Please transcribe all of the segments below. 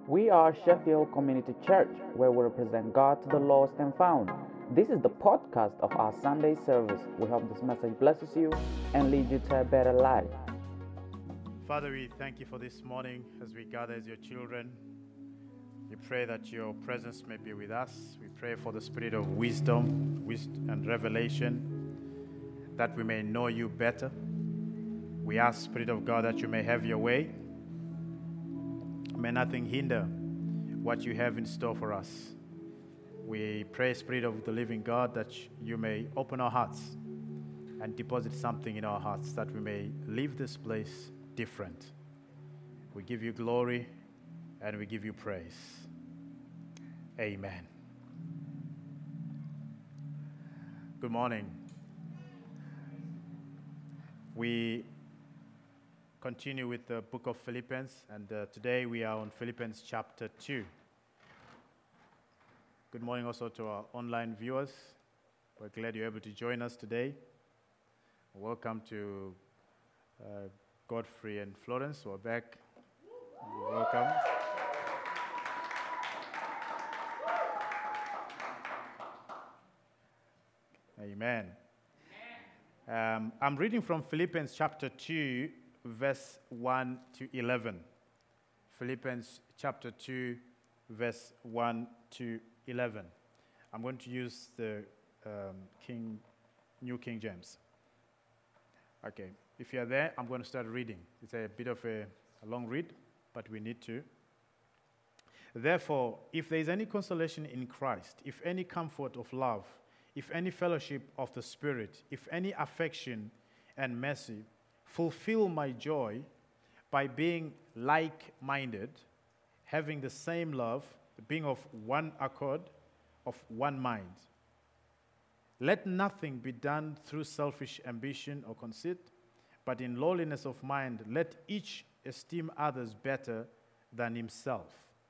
We are Sheffield Community Church, where we represent God to the lost and found. This is the podcast of our Sunday service. We hope this message blesses you and leads you to a better life. Father, we thank you for this morning as we gather as your children. We pray that your presence may be with us. We pray for the spirit of wisdom and revelation, that we may know you better. We ask, Spirit of God, that you may have your way. May nothing hinder what you have in store for us. We pray, Spirit of the living God, that you may open our hearts and deposit something in our hearts, that we may leave this place different. We give you glory and we give you praise. Amen. Good morning. We continue with the book of Philippians, and today we are on Philippians chapter 2. Good morning also to our online viewers. We're glad you're able to join us today. Welcome to Godfrey and Florence, who are back. You're welcome. Amen. I'm reading from Philippians chapter 2, verse 1 to 11. Philippians chapter 2, verse 1 to 11. I'm going to use the New King James. Okay, if you're there, I'm going to start reading. It's a bit of a long read, but we need to. Therefore, if there is any consolation in Christ, if any comfort of love, if any fellowship of the Spirit, if any affection and mercy, fulfill my joy by being like-minded, having the same love, being of one accord, of one mind. Let nothing be done through selfish ambition or conceit, but in lowliness of mind, let each esteem others better than himself.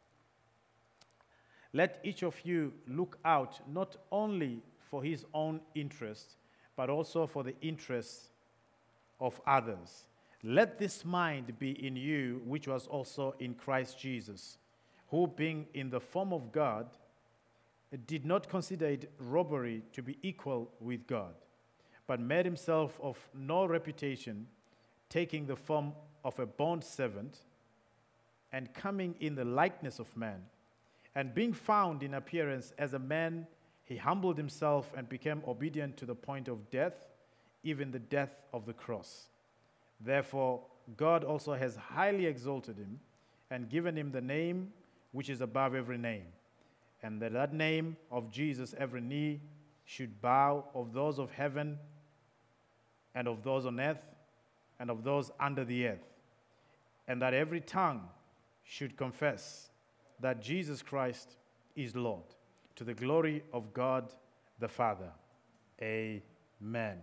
Let each of you look out not only for his own interest, but also for the interests of others. Let this mind be in you, which was also in Christ Jesus, who being in the form of God, did not consider it robbery to be equal with God, but made himself of no reputation, taking the form of a bondservant, and coming in the likeness of man. And being found in appearance as a man, he humbled himself and became obedient to the point of death, even the death of the cross. Therefore, God also has highly exalted him and given him the name which is above every name, and that name of Jesus every knee should bow, of those of heaven and of those on earth and of those under the earth, and that every tongue should confess that Jesus Christ is Lord, to the glory of God the Father. Amen.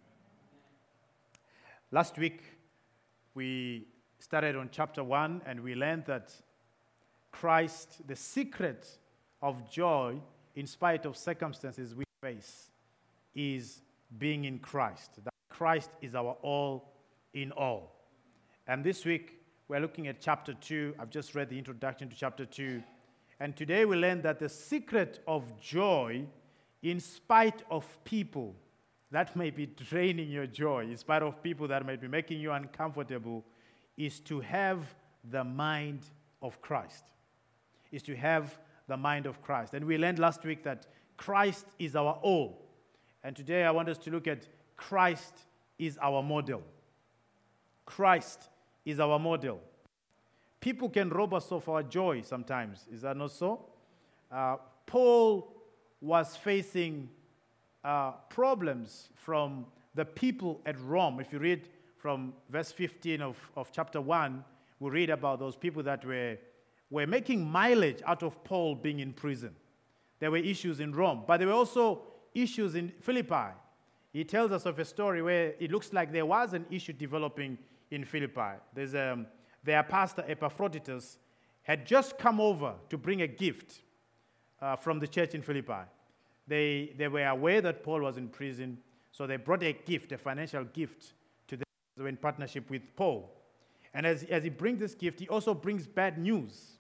Last week, we started on chapter 1, and we learned that Christ, the secret of joy in spite of circumstances we face, is being in Christ. That Christ is our all in all. And this week, we're looking at chapter 2. I've just read the introduction to chapter 2. And today we learn that the secret of joy in spite of people that may be draining your joy, in spite of people that might be making you uncomfortable, is to have the mind of Christ. Is to have the mind of Christ. And we learned last week that Christ is our all. And today I want us to look at Christ is our model. Christ is our model. People can rob us of our joy sometimes. Is that not so? Paul was facing problems from the people at Rome. If you read from verse 15 of chapter 1, we read about those people that were making mileage out of Paul being in prison. There were issues in Rome, but there were also issues in Philippi. He tells us of a story where it looks like there was an issue developing in Philippi. Their pastor Epaphroditus had just come over to bring a gift from the church in Philippi. They were aware that Paul was in prison, so they brought a gift, a financial gift, to them. They were in partnership with Paul. And as he brings this gift, he also brings bad news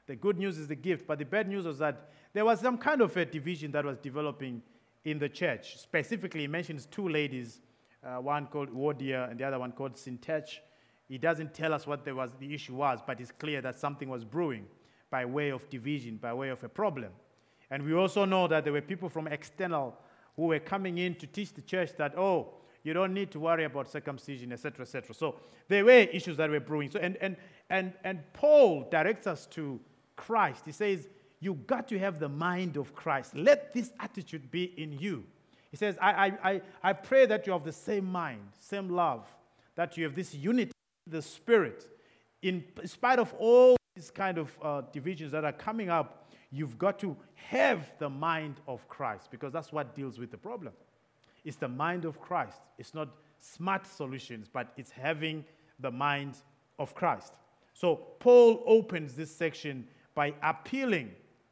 The good news is the gift, but the bad news was that there was some kind of a division that was developing in the church. Specifically, he mentions two ladies, one called Euodia and the other one called Syntyche. He doesn't tell us what the issue was, but it's clear that something was brewing by way of division, by way of a problem. And we also know that there were people from external who were coming in to teach the church that, oh, you don't need to worry about circumcision, etc., etc. So there were issues that were brewing. So and Paul directs us to Christ. He says, you got to have the mind of Christ. Let this attitude be in you. He says, I pray that you have the same mind, same love, that you have this unity in the Spirit. In spite of all these kind of divisions that are coming up, you've got to have the mind of Christ, because that's what deals with the problem. It's the mind of Christ. It's not smart solutions, but it's having the mind of Christ. So Paul opens this section by appealing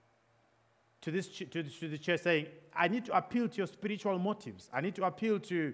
to the church, saying, I need to appeal to your spiritual motives. I need to appeal to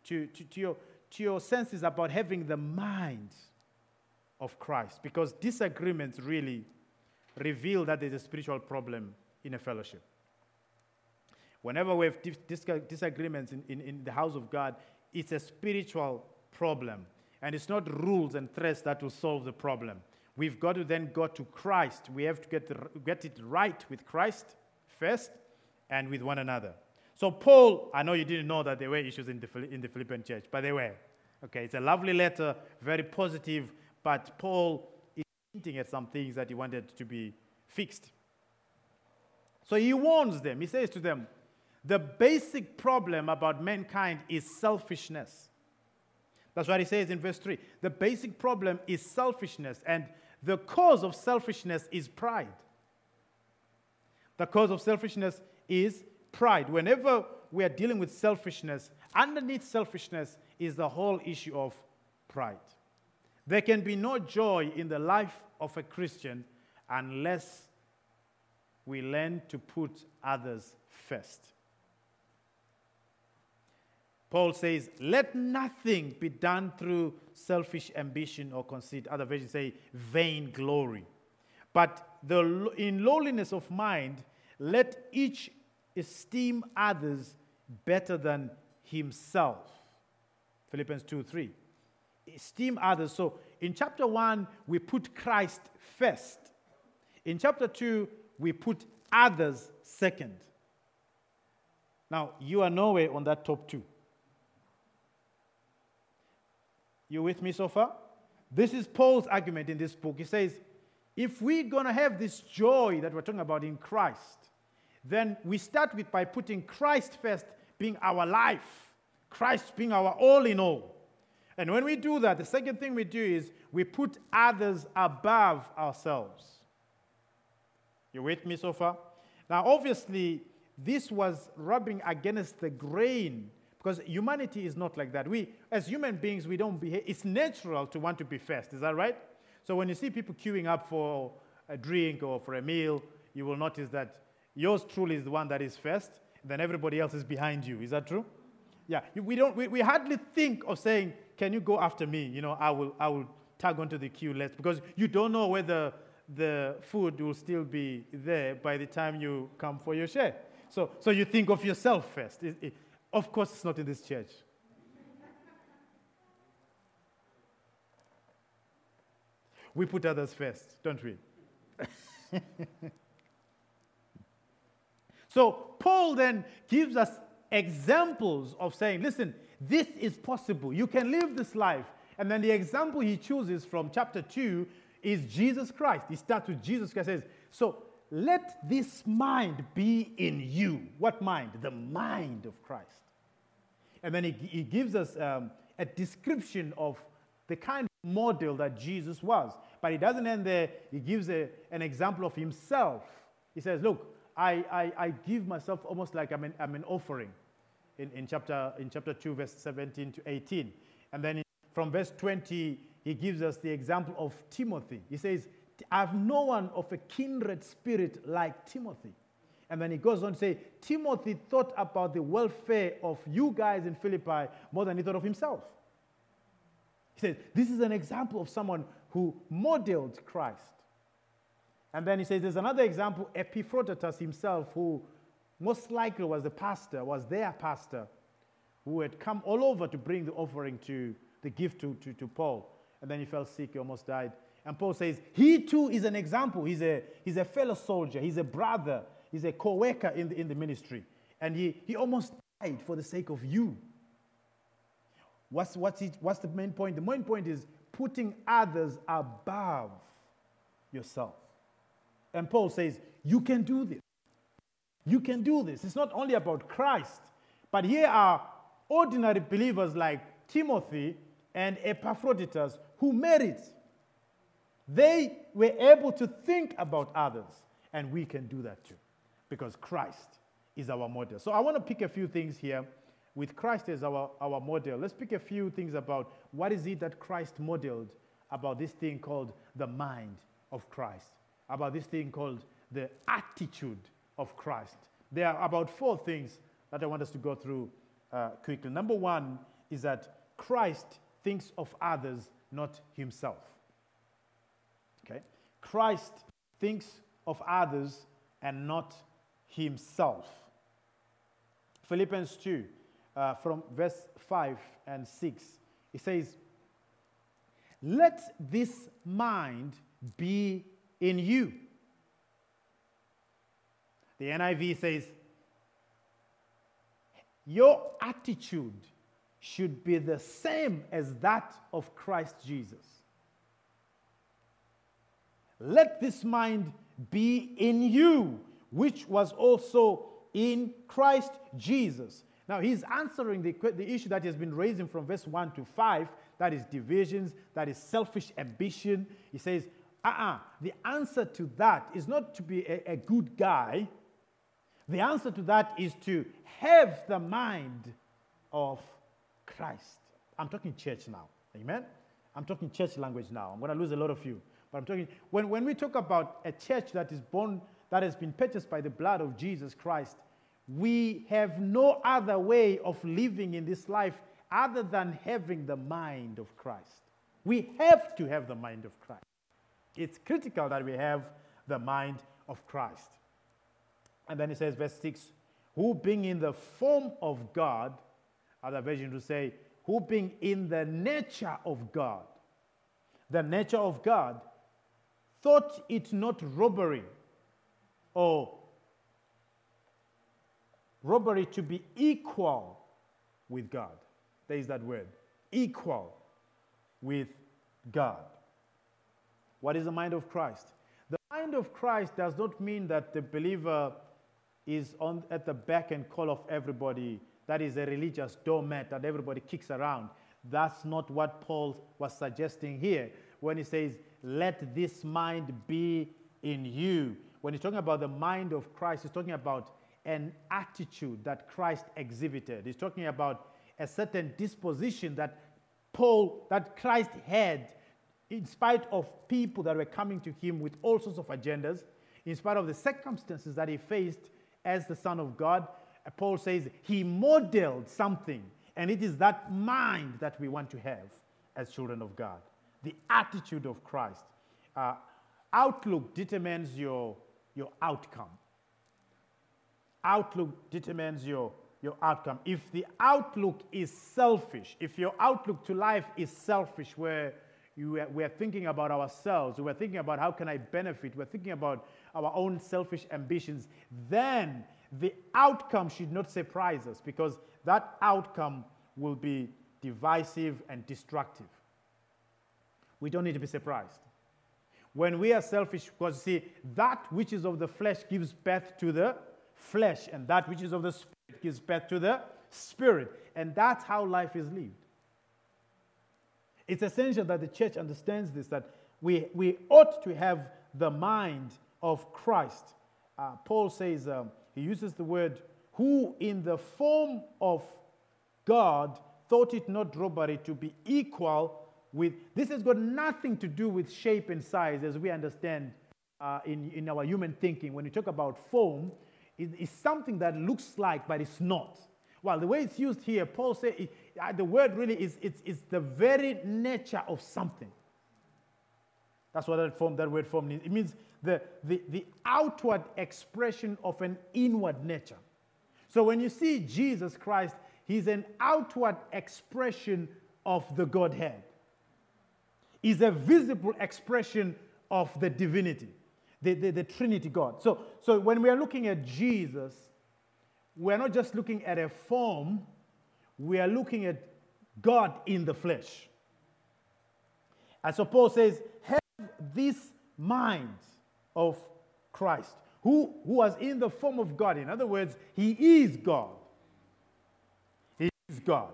your senses about having the mind of Christ, because disagreements really reveal that there's a spiritual problem in a fellowship. Whenever we have disagreements in the house of God, it's a spiritual problem. And it's not rules and threats that will solve the problem. We've got to then go to Christ. We have to get it right with Christ first and with one another. So Paul, I know you didn't know that there were issues in the Philippian church, but there were. Okay, it's a lovely letter, very positive, but Paul is hinting at some things that he wanted to be fixed. So he warns them. He says to them, the basic problem about mankind is selfishness. That's what he says in verse 3. The basic problem is selfishness, and the cause of selfishness is pride. The cause of selfishness is pride. Whenever we are dealing with selfishness, underneath selfishness is the whole issue of pride. There can be no joy in the life of a Christian unless we learn to put others first. Paul says, let nothing be done through selfish ambition or conceit. Other versions say vain glory. But in lowliness of mind, let each esteem others better than himself. Philippians 2:3. Esteem others. So in chapter 1, we put Christ first. In chapter 2, we put others second. Now, you are nowhere on that top 2. You with me so far? This is Paul's argument in this book. He says, if we're going to have this joy that we're talking about in Christ, then we start by putting Christ first, being our life, Christ being our all in all. And when we do that, the second thing we do is we put others above ourselves. You with me so far? Now, obviously, this was rubbing against the grain, because humanity is not like that. We, as human beings, we don't behave. It's natural to want to be first. Is that right? So when you see people queuing up for a drink or for a meal, you will notice that yours truly is the one that is first, and then everybody else is behind you. Is that true? Yeah. We hardly think of saying, "Can you go after me? You know, I will tag onto the queue less," because you don't know whether the food will still be there by the time you come for your share. So you think of yourself first. Of course, it's not in this church. We put others first, don't we? So Paul then gives us examples of saying, listen, this is possible. You can live this life. And then the example he chooses from chapter 2 is Jesus Christ. He starts with Jesus Christ. Says, so let this mind be in you. What mind? The mind of Christ. And then he gives us a description of the kind of model that Jesus was. But he doesn't end there. He gives an example of himself. He says, look, I give myself almost like I'm an offering in chapter 2, verse 17 to 18. And then from verse 20, he gives us the example of Timothy. He says, I have no one of a kindred spirit like Timothy. And then he goes on to say, Timothy thought about the welfare of you guys in Philippi more than he thought of himself. He says, this is an example of someone who modeled Christ. And then he says there's another example, Epaphroditus himself, who most likely was their pastor, who had come all over to bring the offering the gift to Paul. And then he fell sick, he almost died. And Paul says, he too is an example. He's a fellow soldier, he's a brother, he's a co-worker in the ministry. And he almost died for the sake of you. What's the main point? The main point is putting others above yourself. And Paul says, you can do this. You can do this. It's not only about Christ, but here are ordinary believers like Timothy and Epaphroditus who made it. They were able to think about others, and we can do that too, because Christ is our model. So I want to pick a few things here. With Christ as our model, let's pick a few things about what is it that Christ modeled about this thing called the mind of Christ, about this thing called the attitude of Christ. There are about 4 things that I want us to go through quickly. Number 1 is that Christ thinks of others, not himself. Okay? Christ thinks of others and not himself. Philippians 2, from verse 5 and 6, it says, let this mind be in you. The NIV says, your attitude should be the same as that of Christ Jesus. Let this mind be in you, which was also in Christ Jesus. Now, he's answering the issue that has been raising from verse 1 to 5, that is divisions, that is selfish ambition. He says, the answer to that is not to be a good guy. The answer to that is to have the mind of Christ. I'm talking church now. Amen? I'm talking church language now. I'm going to lose a lot of you. But I'm talking, when we talk about a church that is born, that has been purchased by the blood of Jesus Christ, we have no other way of living in this life other than having the mind of Christ. We have to have the mind of Christ. It's critical that we have the mind of Christ. And then it says, verse 6, who being in the form of God, other version to say, who being in the nature of God, thought it not robbery to be equal with God. There is that word, equal with God. What is the mind of Christ? The mind of Christ does not mean that the believer is at the beck and call of everybody. That is a religious doormat that everybody kicks around. That's not what Paul was suggesting here when he says, let this mind be in you. When he's talking about the mind of Christ, he's talking about an attitude that Christ exhibited. He's talking about a certain disposition that Christ had in spite of people that were coming to him with all sorts of agendas, in spite of the circumstances that he faced as the Son of God. Paul says he modeled something, and it is that mind that we want to have as children of God. The attitude of Christ. Outlook determines your outcome. Outlook determines your outcome. If the outlook is selfish, if your outlook to life is selfish, where we are thinking about ourselves, we're thinking about how can I benefit, we're thinking about our own selfish ambitions, then the outcome should not surprise us, because that outcome will be divisive and destructive. We don't need to be surprised. When we are selfish, because see, that which is of the flesh gives birth to the flesh, and that which is of the spirit gives birth to the spirit. And that's how life is lived. It's essential that the church understands this, that we ought to have the mind of Christ. Paul says, he uses the word, who in the form of God thought it not robbery to be equal with. This has got nothing to do with shape and size, as we understand in our human thinking. When you talk about form, it's something that looks like, but it's not. Well, the way it's used here, Paul says, the word really is the very nature of something. That's what that word form means. It means the outward expression of an inward nature. So when you see Jesus Christ, he's an outward expression of the Godhead. He's a visible expression of the divinity, the Trinity God. So when we are looking at Jesus, we're not just looking at a form, we are looking at God in the flesh. And so Paul says, have this mind of Christ, who was in the form of God. In other words, he is God. He is God.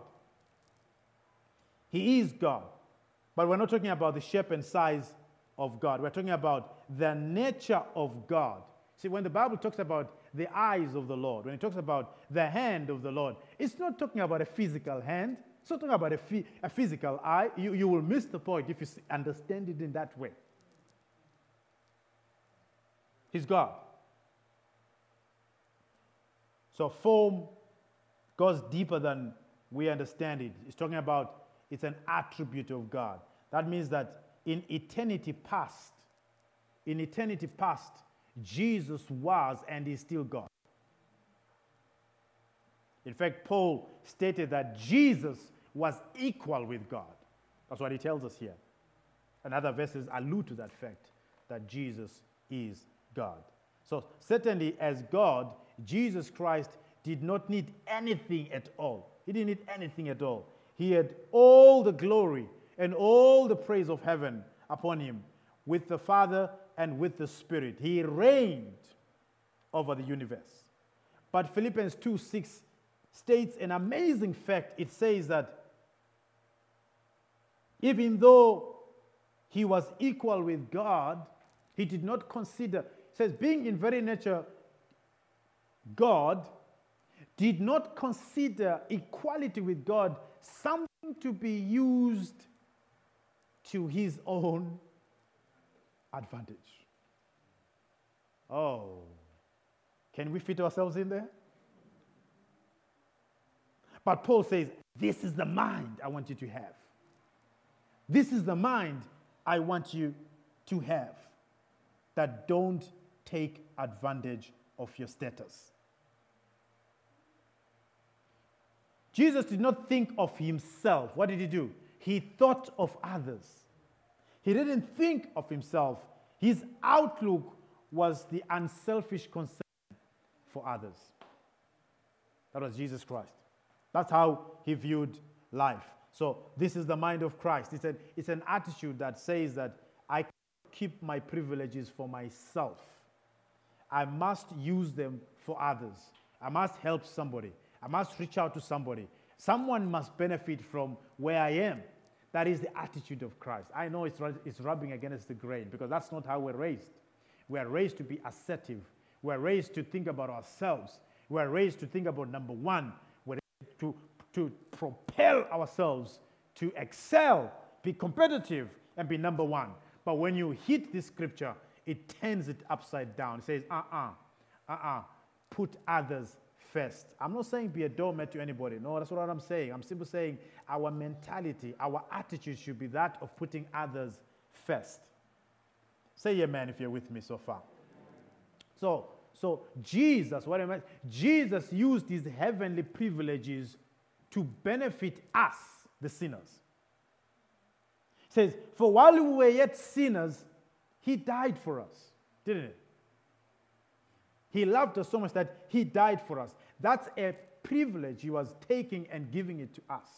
He is God. But we're not talking about the shape and size of God. We're talking about the nature of God. See, when the Bible talks about the eyes of the Lord, when it talks about the hand of the Lord, it's not talking about a physical hand. It's not talking about a physical eye. You will miss the point if you understand it in that way. He's God. So form goes deeper than we understand it. It's talking about it's an attribute of God. That means that in eternity past, Jesus was and is still God. In fact, Paul stated that Jesus was equal with God. That's what he tells us here. And other verses allude to that fact, that Jesus is God. So certainly as God, Jesus Christ did not need anything at all. He didn't need anything at all. He had all the glory and all the praise of heaven upon him with the Father and with the Spirit. He reigned over the universe. But Philippians 2:6 states an amazing fact. It says that even though he was equal with God, he did not consider, it says, being in very nature God, did not consider equality with God something to be used to his own advantage. Oh, can we fit ourselves in there? But Paul says, this is the mind I want you to have. This is the mind I want you to have. That don't take advantage of your status. Jesus did not think of himself. What did he do? He thought of others. He didn't think of himself. His outlook was the unselfish concern for others. That was Jesus Christ. That's how he viewed life. So this is the mind of Christ. It's an attitude that says that I keep my privileges for myself. I must use them for others. I must help somebody. I must reach out to somebody. Someone must benefit from where I am. That is the attitude of Christ. I know it's rubbing against the grain because that's not how we're raised. We are raised to be assertive. We are raised to think about ourselves. We are raised to think about number one. We're raised to propel ourselves, to excel, be competitive, and be number one. But when you hit this scripture, it turns it upside down. It says, put others first. I'm not saying be a doormat to anybody. No, that's not what I'm saying. I'm simply saying our mentality, our attitude should be that of putting others first. Say amen if you're with me so far. So Jesus, Jesus used his heavenly privileges to benefit us, the sinners. It says, for while we were yet sinners, he died for us, didn't it? He loved us so much that he died for us. That's a privilege he was taking and giving it to us.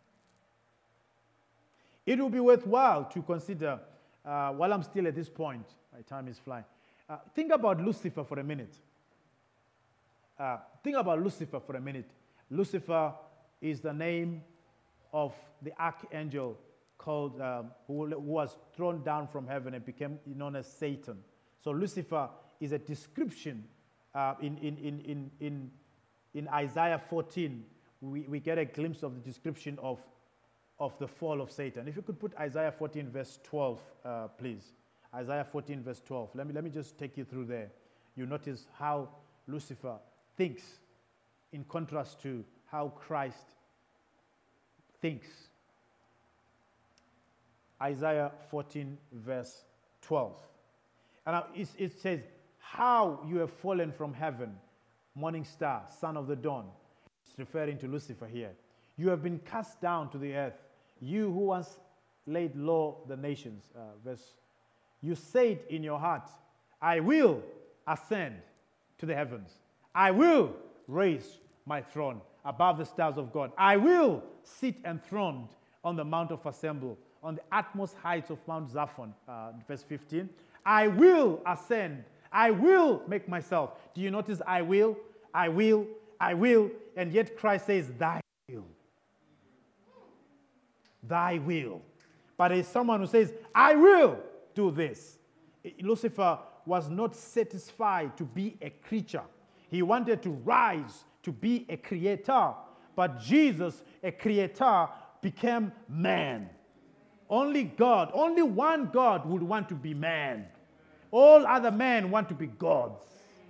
It will be worthwhile to consider, while I'm still at this point, my time is flying, think about Lucifer for a minute. Lucifer is the name of the archangel called, who was thrown down from heaven and became known as Satan. So Lucifer is a description in Isaiah 14. We get a glimpse of the description of the fall of Satan. If you could put Isaiah 14 verse 12, please. Isaiah 14 verse 12. Let me just take you through there. You notice how Lucifer thinks in contrast to how Christ thinks. Isaiah 14 verse 12. And it says, how you have fallen from heaven, morning star, son of the dawn. It's referring to Lucifer here. You have been cast down to the earth, you who once laid low the nations. You said in your heart, I will ascend to the heavens. I will raise my throne above the stars of God. I will sit enthroned on the Mount of Assembly, on the utmost heights of Mount Zaphon, verse 15. I will ascend. I will make myself. Do you notice I will, I will, I will, and yet Christ says, thy will. Thy will. But there's someone who says, I will do this. Lucifer was not satisfied to be a creature. He wanted to rise to be a creator. But Jesus, a creator, became man. Only God, only one God would want to be man. All other men want to be gods.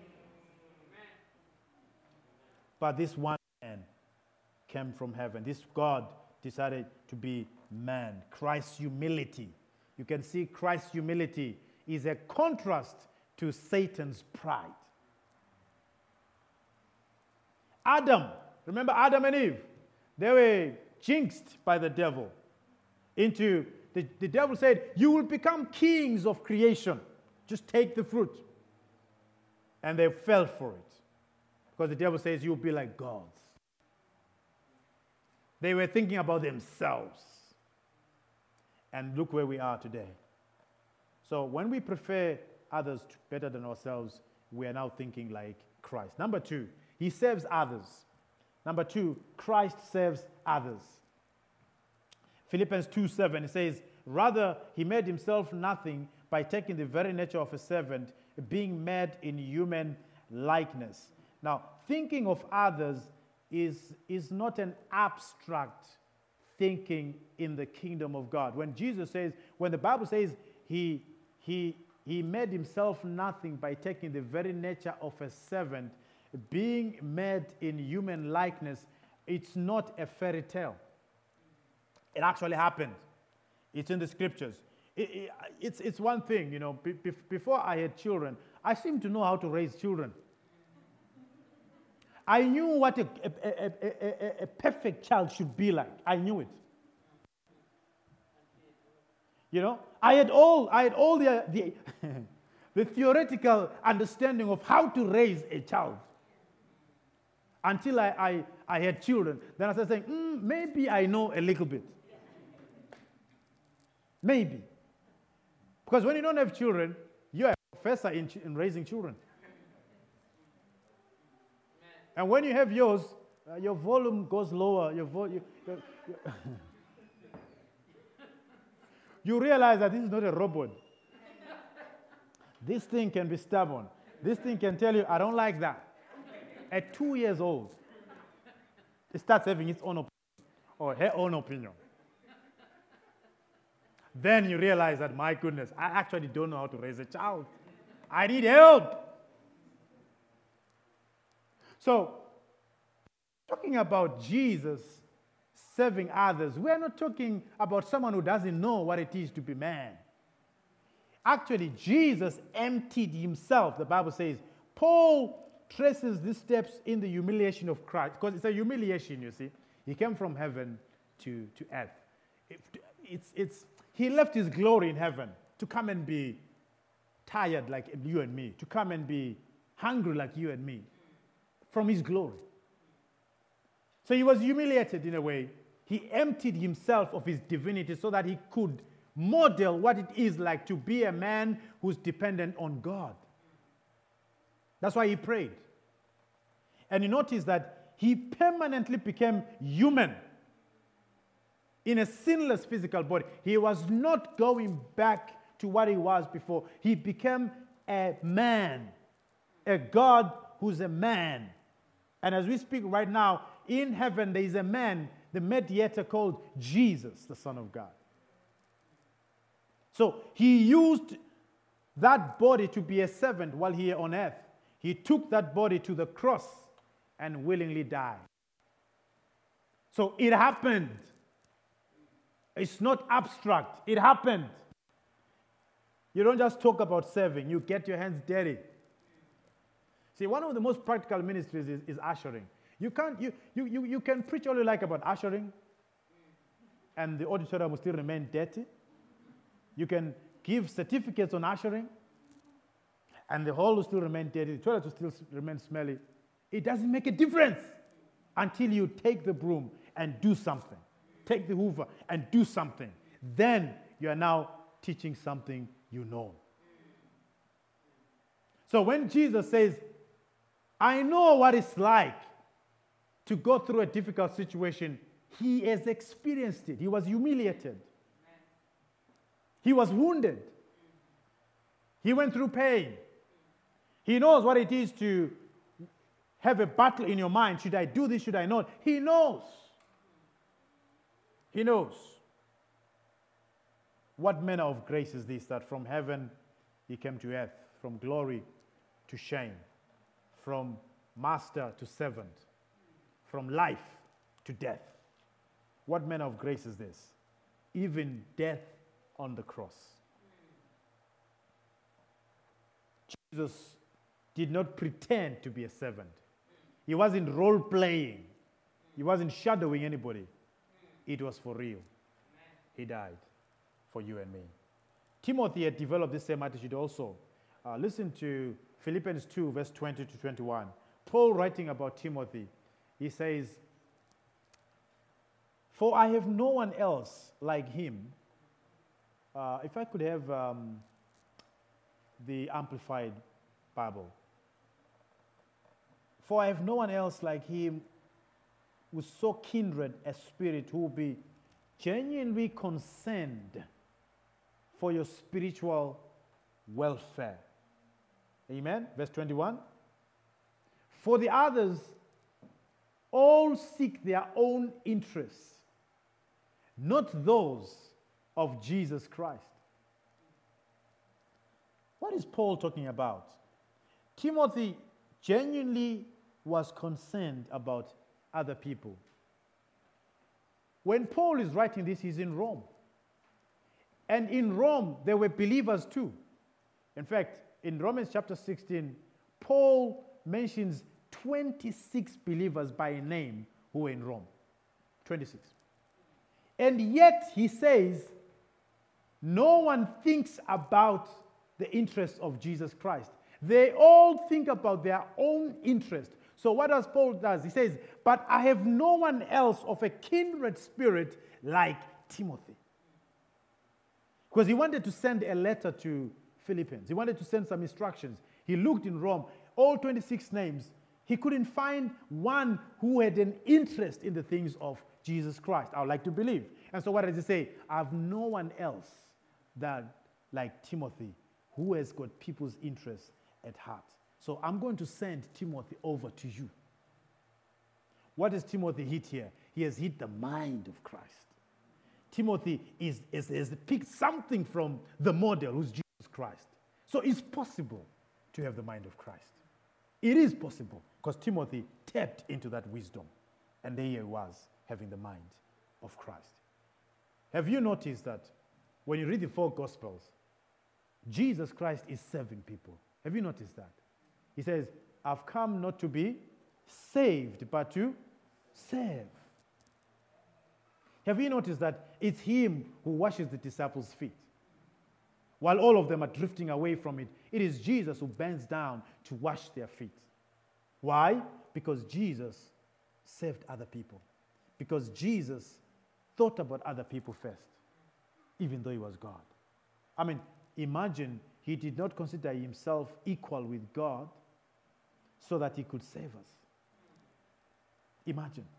But this one man came from heaven. This God decided to be man. Christ's humility. You can see Christ's humility is a contrast to Satan's pride. Adam, remember Adam and Eve? They were jinxed by the devil. The devil said, you will become kings of creation. Just take the fruit. And they fell for it. Because the devil says, you'll be like gods. They were thinking about themselves. And look where we are today. So when we prefer others better than ourselves, we are now thinking like Christ. Number two, he serves others. Number two, Christ serves others. Philippians 2:7, it says, rather, he made himself nothing by taking the very nature of a servant, being made in human likeness. Now, thinking of others is not an abstract thinking in the kingdom of God. When the Bible says he made himself nothing by taking the very nature of a servant, being made in human likeness, it's not a fairy tale. It actually happened. It's in the scriptures. It's one thing, before I had children, I seemed to know how to raise children. I knew what a perfect child should be like. I knew it. I had all the the theoretical understanding of how to raise a child. Until I had children. Then I started saying, maybe I know a little bit. Maybe. Because when you don't have children, you're a professor in raising children. And when you have yours, your volume goes lower. You realize that this is not a robot. This thing can be stubborn. This thing can tell you, I don't like that. At 2 years old, it starts having its own opinion, or her own opinion. Then you realize that, my goodness, I actually don't know how to raise a child. I need help. So, talking about Jesus serving others, we are not talking about someone who doesn't know what it is to be man. Actually, Jesus emptied himself, the Bible says. Paul traces these steps in the humiliation of Christ, because it's a humiliation, you see. He came from heaven to earth. He left his glory in heaven to come and be tired like you and me, to come and be hungry like you and me, from his glory. So he was humiliated in a way. He emptied himself of his divinity so that he could model what it is like to be a man who's dependent on God. That's why he prayed. And you notice that he permanently became human in a sinless physical body. He was not going back to what he was before. He became a man, a God who's a man. And as we speak right now, in heaven there is a man, the mediator called Jesus, the Son of God. So he used that body to be a servant while here on earth. He took that body to the cross and willingly died. So it happened. It's not abstract. It happened. You don't just talk about serving, you get your hands dirty. See, one of the most practical ministries is ushering. You can preach all you like about ushering, and the auditorium will still remain dirty. You can give certificates on ushering, and the hall will still remain dirty. The toilet will still remain smelly. It doesn't make a difference until you take the broom and do something. Take the hoover and do something. Then you are now teaching something you know. So when Jesus says, I know what it's like to go through a difficult situation, he has experienced it. He was humiliated. He was wounded. He went through pain. He knows what it is to have a battle in your mind. Should I do this? Should I not? He knows. He knows. What manner of grace is this, that from heaven he came to earth, from glory to shame, from master to servant, from life to death? What manner of grace is this? Even death on the cross. Jesus did not pretend to be a servant. He wasn't role-playing. He wasn't shadowing anybody. It was for real. He died for you and me. Timothy had developed this same attitude also. Listen to Philippians 2, verse 20 to 21. Paul writing about Timothy, he says, for I have no one else like him. If I could have the Amplified Bible. For I have no one else like him with so kindred a spirit who will be genuinely concerned for your spiritual welfare. Amen? Verse 21. For the others, all seek their own interests, not those of Jesus Christ. What is Paul talking about? Timothy genuinely was concerned about other people. When Paul is writing this, he's in Rome. And in Rome, there were believers too. In fact, in Romans chapter 16, Paul mentions 26 believers by name who were in Rome. 26. And yet, he says, no one thinks about the interests of Jesus Christ. They all think about their own interest. So what does Paul do? He says, but I have no one else of a kindred spirit like Timothy. Because he wanted to send a letter to Philippians. He wanted to send some instructions. He looked in Rome, all 26 names. He couldn't find one who had an interest in the things of Jesus Christ. I would like to believe. And so what does he say? I have no one else that like Timothy who has got people's interests at heart. So I'm going to send Timothy over to you. What does Timothy hit here? He has hit the mind of Christ. Timothy has picked something from the model who's Jesus Christ. So it's possible to have the mind of Christ. It is possible because Timothy tapped into that wisdom. And there he was, having the mind of Christ. Have you noticed that when you read the four Gospels, Jesus Christ is serving people? Have you noticed that? He says, I've come not to be saved, but to serve. Have you noticed that it's him who washes the disciples' feet? While all of them are drifting away from it, it is Jesus who bends down to wash their feet. Why? Because Jesus served other people. Because Jesus thought about other people first, even though he was God. I mean, imagine he did not consider himself equal with God so that he could save us. Imagine.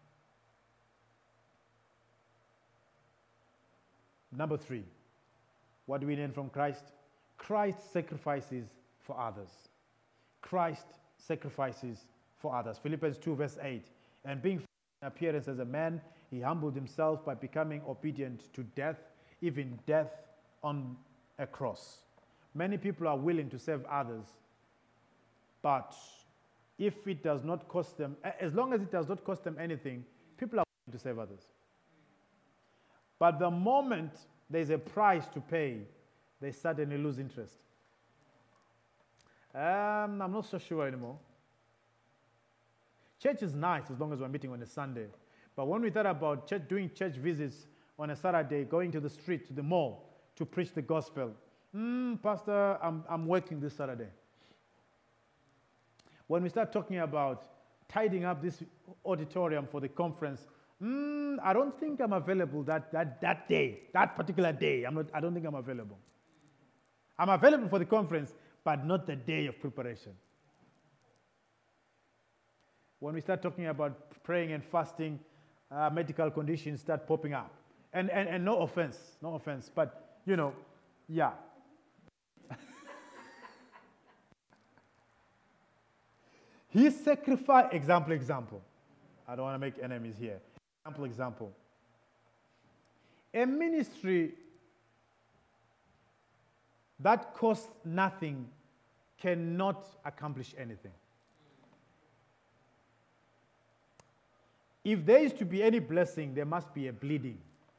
Number 3, what do we learn from Christ? Christ sacrifices for others. Christ sacrifices for others. Philippians 2 verse 8. And being in appearance as a man, he humbled himself by becoming obedient to death, even death on a cross. Many people are willing to serve others, but if it does not cost them, as long as it does not cost them anything, people are willing to serve others. But the moment there's a price to pay, they suddenly lose interest. I'm not so sure anymore. Church is nice as long as we're meeting on a Sunday. But when we thought about doing church visits on a Saturday, going to the street, to the mall, to preach the gospel, Pastor, I'm working this Saturday. When we start talking about tidying up this auditorium for the conference, I don't think I'm available that day, that particular day. I don't think I'm available. I'm available for the conference, but not the day of preparation. When we start talking about praying and fasting, medical conditions start popping up. And no offense, but, yeah. He sacrificed, example. I don't want to make enemies here. Example. A ministry that costs nothing cannot accomplish anything. If there is to be any blessing, there must be a bleeding.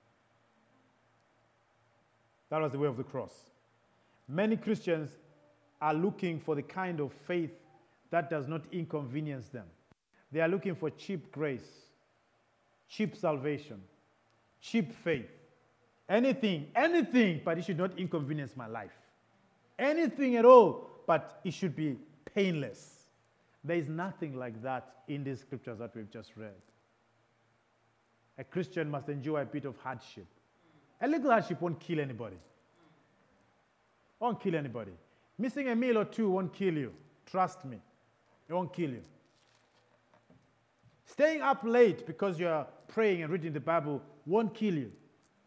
That was the way of the cross. Many Christians are looking for the kind of faith that does not inconvenience them. They are looking for cheap grace, cheap salvation, cheap faith. Anything, but it should not inconvenience my life. Anything at all, but it should be painless. There is nothing like that in these scriptures that we've just read. A Christian must endure a bit of hardship. A little hardship won't kill anybody. Won't kill anybody. Missing a meal or two won't kill you. Trust me. It won't kill you. Staying up late because you're praying and reading the Bible won't kill you.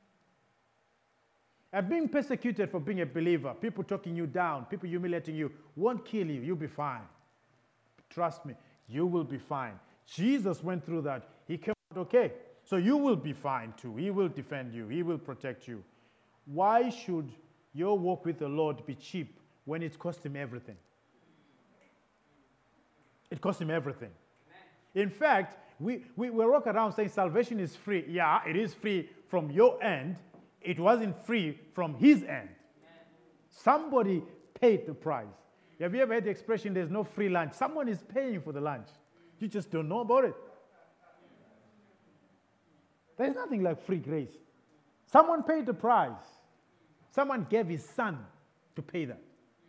And being persecuted for being a believer, people talking you down, people humiliating you, won't kill you. You'll be fine. Trust me, you will be fine. Jesus went through that. He came out okay. So you will be fine too. He will defend you. He will protect you. Why should your walk with the Lord be cheap when it cost him everything? It cost him everything. In fact, we walk around saying salvation is free. Yeah, it is free from your end. It wasn't free from his end. Somebody paid the price. Have you ever heard the expression, there's no free lunch? Someone is paying for the lunch. You just don't know about it. There's nothing like free grace. Someone paid the price. Someone gave his son to pay that.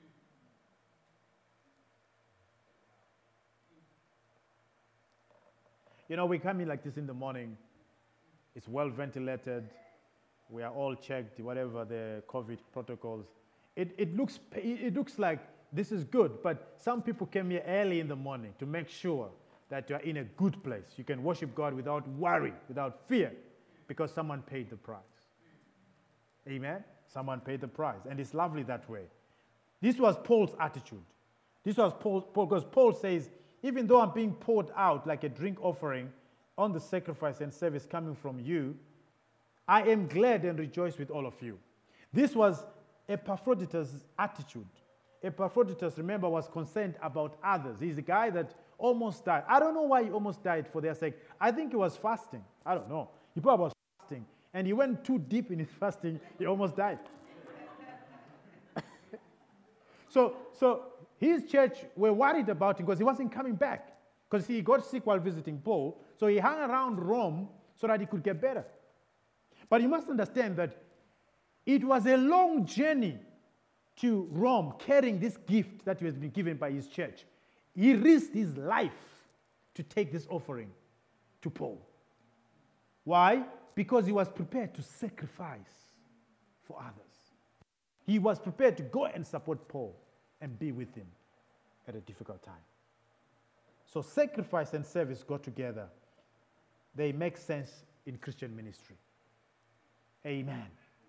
We come in like this in the morning. It's well ventilated. We are all checked, whatever the COVID protocols. It looks like this is good, but some people came here early in the morning to make sure that you are in a good place. You can worship God without worry, without fear, because someone paid the price. Amen? Someone paid the price, and it's lovely that way. This was Paul's attitude. This was Paul, because Paul says, even though I'm being poured out like a drink offering on the sacrifice and service coming from you, I am glad and rejoice with all of you. This was Epaphroditus' attitude. Epaphroditus, remember, was concerned about others. He's the guy that almost died. I don't know why he almost died for their sake. I think he was fasting. I don't know. He probably was fasting. And he went too deep in his fasting, he almost died. So his church were worried about him because he wasn't coming back. Because he got sick while visiting Paul. So he hung around Rome so that he could get better. But you must understand that it was a long journey to Rome carrying this gift that he has been given by his church. He risked his life to take this offering to Paul. Why? Because he was prepared to sacrifice for others. He was prepared to go and support Paul and be with him at a difficult time. So sacrifice and service go together. They make sense in Christian ministry. Amen.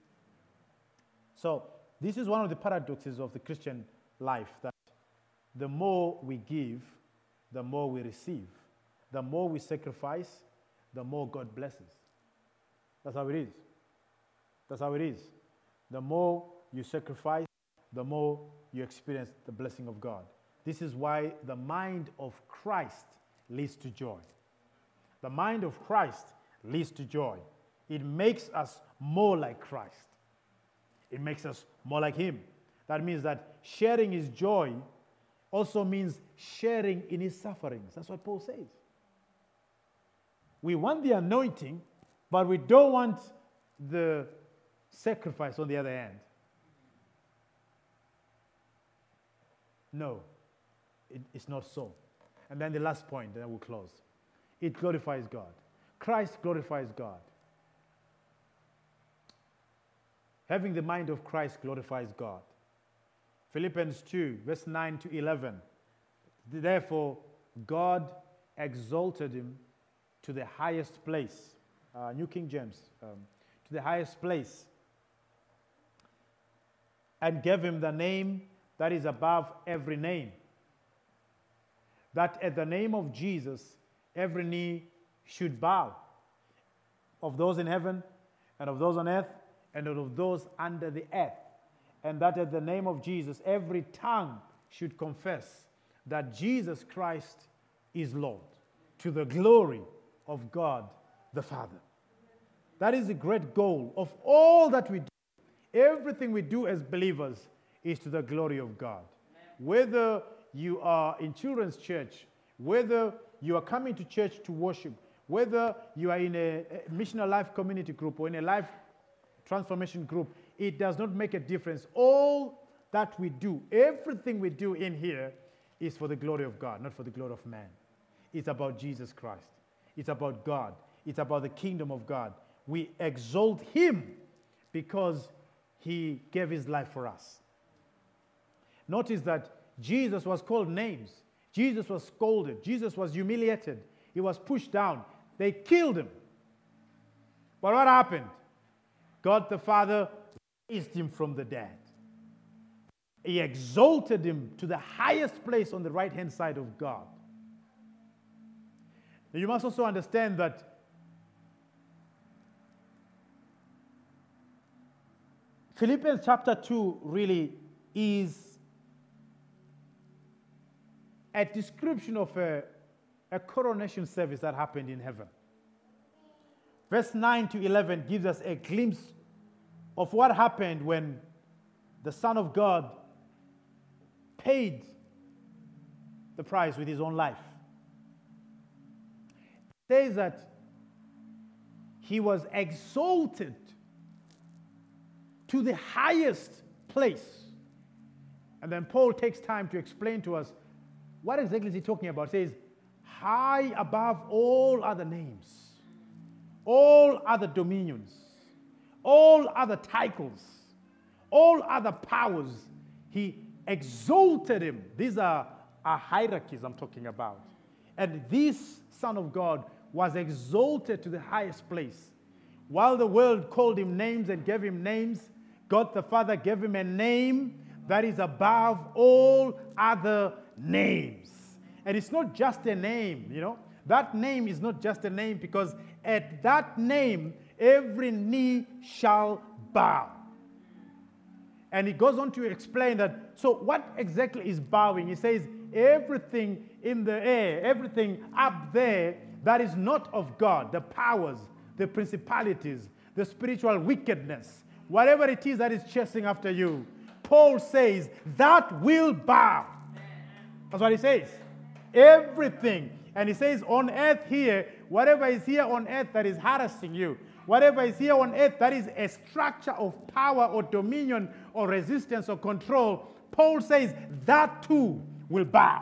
So this is one of the paradoxes of the Christian life, that the more we give, the more we receive. The more we sacrifice, the more God blesses. That's how it is. That's how it is. The more you sacrifice, the more you experience the blessing of God. This is why the mind of Christ leads to joy. The mind of Christ leads to joy. It makes us more like Christ. It makes us more like him. That means that sharing his joy also means sharing in his sufferings. That's what Paul says. We want the anointing, but we don't want the sacrifice on the other hand. No, it's not so. And then the last point, then we'll close. It glorifies God. Christ glorifies God. Having the mind of Christ glorifies God. Philippians 2, verse 9 to 11. Therefore, God exalted him to the highest place. New King James. To the highest place. And gave him the name that is above every name. That at the name of Jesus, every knee should bow. Of those in heaven, and of those on earth, and of those under the earth. And that at the name of Jesus, every tongue should confess that Jesus Christ is Lord, to the glory of God the Father. That is the great goal of all that we do. Everything we do as believers is to the glory of God. Whether you are in children's church, whether you are coming to church to worship, whether you are in a missional life community group or in a life transformation group, it does not make a difference. All that we do, everything we do in here is for the glory of God, not for the glory of man. It's about Jesus Christ. It's about God. It's about the kingdom of God. We exalt him because he gave his life for us. Notice that Jesus was called names. Jesus was scolded. Jesus was humiliated. He was pushed down. They killed him. But what happened? God the Father raised him from the dead. He exalted him to the highest place on the right-hand side of God. Now you must also understand that Philippians chapter 2 really is a description of a coronation service that happened in heaven. Verse 9 to 11 gives us a glimpse of what happened when the Son of God paid the price with his own life. It says that he was exalted to the highest place. And then Paul takes time to explain to us what exactly is he talking about. He says, high above all other names, all other dominions, all other titles, all other powers, he exalted him. These are hierarchies I'm talking about. And this Son of God was exalted to the highest place. While the world called him names and gave him names, God the Father gave him a name that is above all other names. And it's not just a name, you know. That name is not just a name because at that name, every knee shall bow. And he goes on to explain that, so what exactly is bowing? He says, everything in the air, everything up there that is not of God, the powers, the principalities, the spiritual wickedness, whatever it is that is chasing after you, Paul says, that will bow. That's what he says. Everything. And he says, on earth here, whatever is here on earth that is harassing you, whatever is here on earth that is a structure of power or dominion or resistance or control, Paul says, that too will bow.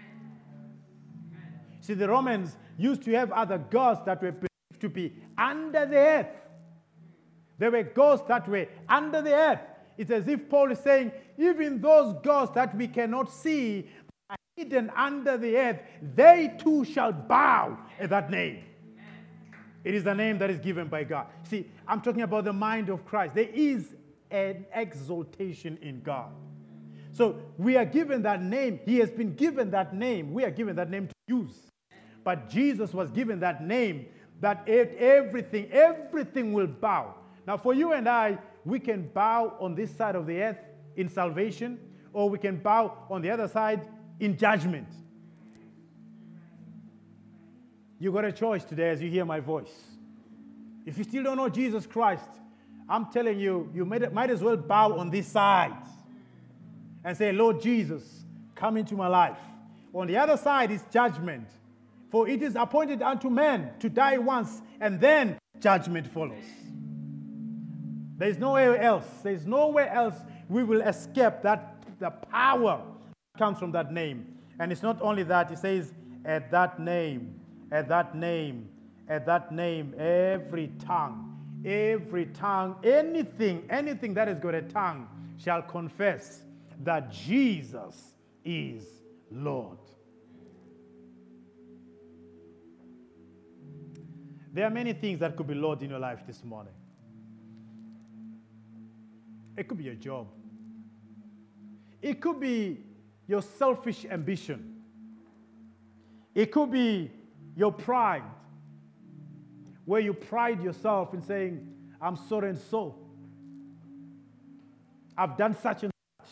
See, the Romans used to have other gods that were believed to be under the earth. There were gods that were under the earth. It's as if Paul is saying, even those gods that we cannot see, are hidden under the earth, they too shall bow at that name. It is the name that is given by God. See, I'm talking about the mind of Christ. There is an exaltation in God. So we are given that name. He has been given that name. We are given that name to use. But Jesus was given that name that everything will bow. Now for you and I, we can bow on this side of the earth in salvation, or we can bow on the other side in judgment. You got a choice today as you hear my voice. If you still don't know Jesus Christ, I'm telling you, you might as well bow on this side and say, Lord Jesus, come into my life. On the other side is judgment. For it is appointed unto men to die once, and then judgment follows. There is nowhere else. There is nowhere else we will escape that the power that comes from that name. And it's not only that. It says, at that name, at that name, at that name, every tongue, anything that has got a tongue shall confess that Jesus is Lord. There are many things that could be Lord in your life this morning. It could be your job. It could be your selfish ambition. It could be your pride, where you pride yourself in saying, I'm so and so. I've done such and such.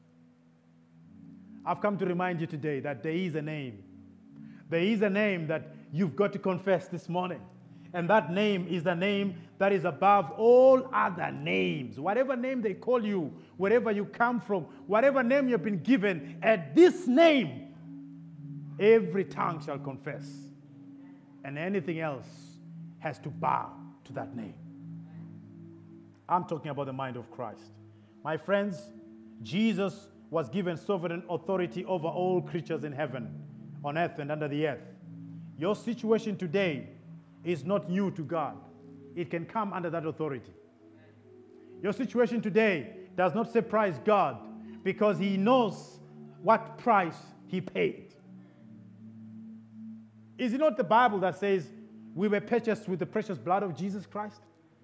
I've come to remind you today that there is a name. There is a name that you've got to confess this morning. And that name is the name that is above all other names. Whatever name they call you, wherever you come from, whatever name you've been given, at this name, every tongue shall confess. And anything else has to bow to that name. I'm talking about the mind of Christ. My friends, Jesus was given sovereign authority over all creatures in heaven, on earth, and under the earth. Your situation today is not new to God. It can come under that authority. Your situation today does not surprise God because He knows what price He paid. Is it not the Bible that says we were purchased with the precious blood of Jesus Christ?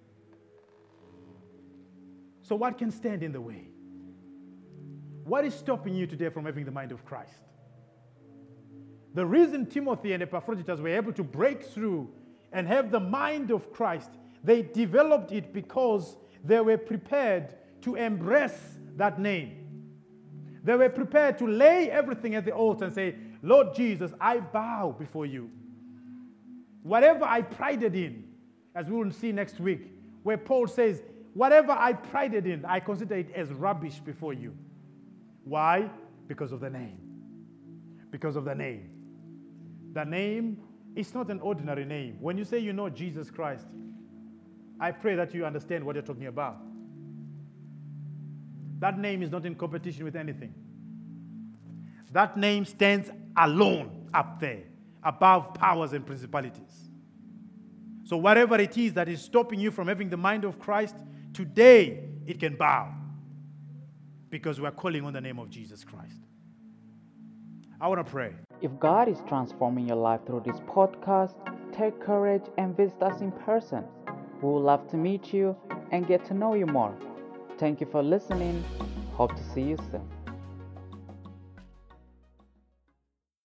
So what can stand in the way? What is stopping you today from having the mind of Christ? The reason Timothy and Epaphroditus were able to break through and have the mind of Christ, they developed it because they were prepared to embrace that name. They were prepared to lay everything at the altar and say, Lord Jesus, I bow before you. Whatever I prided in, as we will see next week, where Paul says, whatever I prided in, I consider it as rubbish before you. Why? Because of the name. Because of the name. The name is not an ordinary name. When you say you know Jesus Christ, I pray that you understand what you're talking about. That name is not in competition with anything. That name stands alone up there, above powers and principalities. So whatever it is that is stopping you from having the mind of Christ, today it can bow. Because we are calling on the name of Jesus Christ. I want to pray. If God is transforming your life through this podcast, take courage and visit us in person. We would love to meet you and get to know you more. Thank you for listening. Hope to see you soon.